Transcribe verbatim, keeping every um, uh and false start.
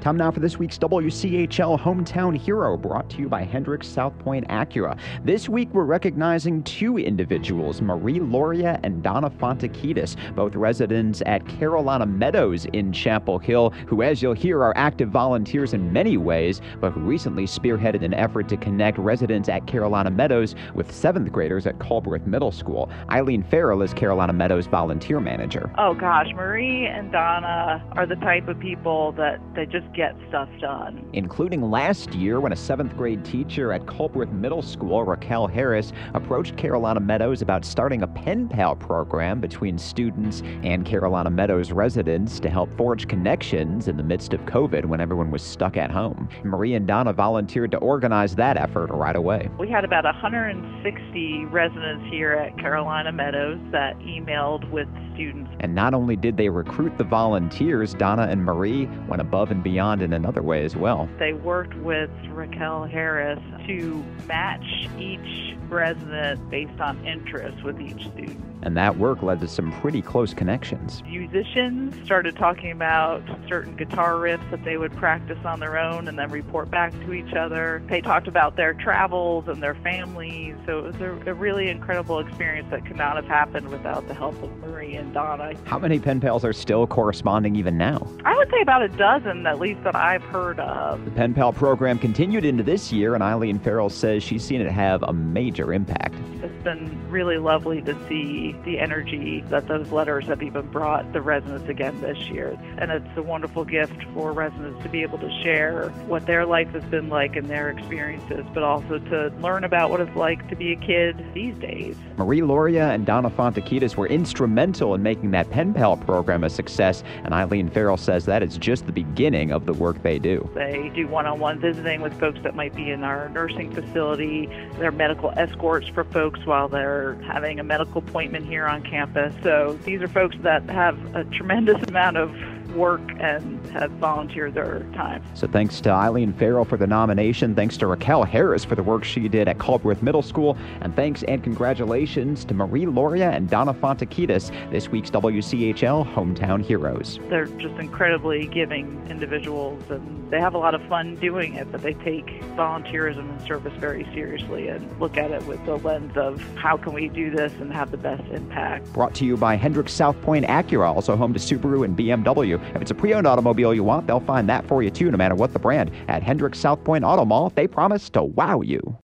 Time now for this week's W C H L Hometown Hero, brought to you by Hendricks South Point Acura. This week we're recognizing two individuals, Marie Loria and Donna Fontakidis, both residents at Carolina Meadows in Chapel Hill, who, as you'll hear, are active volunteers in many ways, but who recently spearheaded an effort to connect residents at Carolina Meadows with seventh graders at Culbreth Middle School. Eileen Farrell is Carolina Meadows volunteer manager. Oh gosh, Marie and Donna are the type of people that they just get stuff done. Including last year when a seventh grade teacher at Culbreth Middle School, Raquel Harris, approached Carolina Meadows about starting a pen pal program between students and Carolina Meadows residents to help forge connections in the midst of COVID when everyone was stuck at home. Marie and Donna volunteered to organize that effort right away. We had about one hundred sixty residents here at Carolina Meadows that emailed with students. And not only did they recruit the volunteers, Donna and Marie went above and beyond in another way as well. They worked with Raquel Harris to match each resident based on interest with each student. And that work led to some pretty close connections. Musicians started talking about certain guitar riffs that they would practice on their own and then report back to each other. They talked about their travels and their families. So it was a, a really incredible experience that could not have happened without the help of Marie and Donna. How many pen pals are still corresponding even now? I would say about a dozen, at least, that I've heard of. The pen pal program continued into this year, and Eileen Farrell says she's seen it have a major impact. It's been really lovely to see the energy that those letters have even brought the residents again this year. And it's a wonderful gift for residents to be able to share what their life has been like and their experiences, but also to learn about what it's like to be a kid these days. Marie Loria and Donna Fontakidis were instrumental in making that pen pal program a success, and Eileen Farrell says that is just the beginning of the work they do. They do one-on-one visiting with folks that might be in our nursing facility. They're medical escorts for folks while they're having a medical appointment here on campus. So these are folks that have a tremendous amount of work and have volunteered their time. So thanks to Eileen Farrell for the nomination, thanks to Raquel Harris for the work she did at Culbreth Middle School, and thanks and congratulations to Marie Loria and Donna Fontakidis, this week's W C H L Hometown Heroes. They're just incredibly giving individuals, and they have a lot of fun doing it, but they take volunteerism and service very seriously and look at it with the lens of how can we do this and have the best impact. Brought to you by Hendricks South Point Acura, also home to Subaru and B M W. If it's a pre-owned automobile you want, they'll find that for you too, no matter what the brand. At Hendricks South Point Auto Mall, they promise to wow you.